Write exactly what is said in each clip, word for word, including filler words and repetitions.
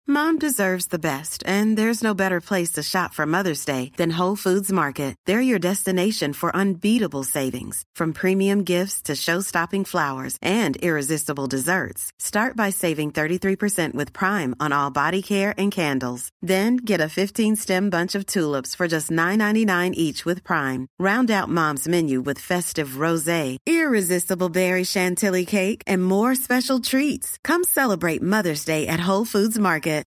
Mom deserves the best, and there's no better place to shop for Mother's Day than Whole Foods Market. They're your destination for unbeatable savings, from premium gifts to show-stopping flowers and irresistible desserts. Start by saving thirty-three percent with Prime on all body care and candles. Then get a fifteen-stem bunch of tulips for just nine ninety-nine each with Prime. Round out Mom's menu with festive rosé, irresistible berry chantilly cake, and more special treats. Come celebrate Mother's Day at Whole Foods Market.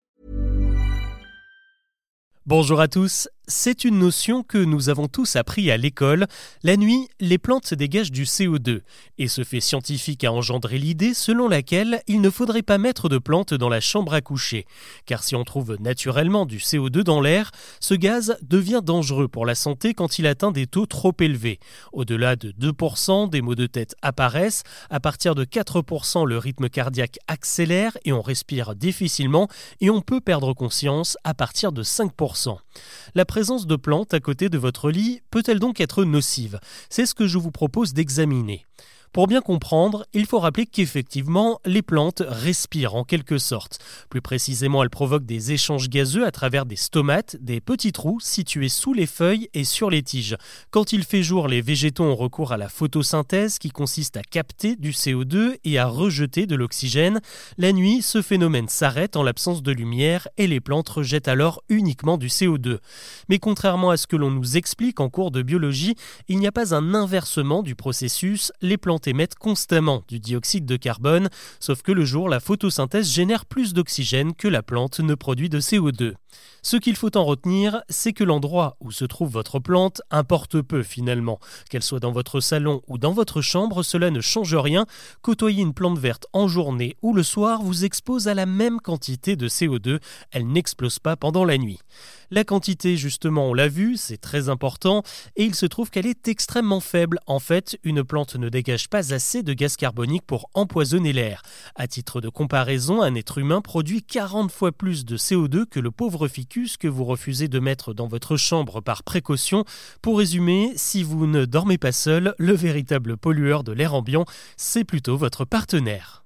Bonjour à tous, c'est une notion que nous avons tous appris à l'école. La nuit, les plantes dégagent du C O deux. Et ce fait scientifique a engendré l'idée selon laquelle il ne faudrait pas mettre de plantes dans la chambre à coucher. Car si on trouve naturellement du C O deux dans l'air, ce gaz devient dangereux pour la santé quand il atteint des taux trop élevés. Au-delà de deux pour cent, des maux de tête apparaissent. À partir de quatre pour cent, le rythme cardiaque accélère et on respire difficilement. Et on peut perdre conscience à partir de cinq pour cent. La présence de plantes à côté de votre lit peut-elle donc être nocive ? C'est ce que je vous propose d'examiner. Pour bien comprendre, il faut rappeler qu'effectivement, les plantes respirent en quelque sorte. Plus précisément, elles provoquent des échanges gazeux à travers des stomates, des petits trous situés sous les feuilles et sur les tiges. Quand il fait jour, les végétaux ont recours à la photosynthèse qui consiste à capter du C O deux et à rejeter de l'oxygène. La nuit, ce phénomène s'arrête en l'absence de lumière et les plantes rejettent alors uniquement du C O deux. Mais contrairement à ce que l'on nous explique en cours de biologie, il n'y a pas un inversement du processus. Les plantes émettent constamment du dioxyde de carbone, sauf que le jour, la photosynthèse génère plus d'oxygène que la plante ne produit de C O deux. Ce qu'il faut en retenir, c'est que l'endroit où se trouve votre plante importe peu finalement. Qu'elle soit dans votre salon ou dans votre chambre, cela ne change rien. Côtoyer une plante verte en journée ou le soir vous expose à la même quantité de C O deux. Elle n'explose pas pendant la nuit. La quantité, justement, on l'a vu, c'est très important et il se trouve qu'elle est extrêmement faible. En fait, une plante ne dégage pas assez de gaz carbonique pour empoisonner l'air. À titre de comparaison, un être humain produit quarante fois plus de C O deux que le pauvre ficus que vous refusez de mettre dans votre chambre par précaution. Pour résumer, si vous ne dormez pas seul, le véritable pollueur de l'air ambiant, c'est plutôt votre partenaire.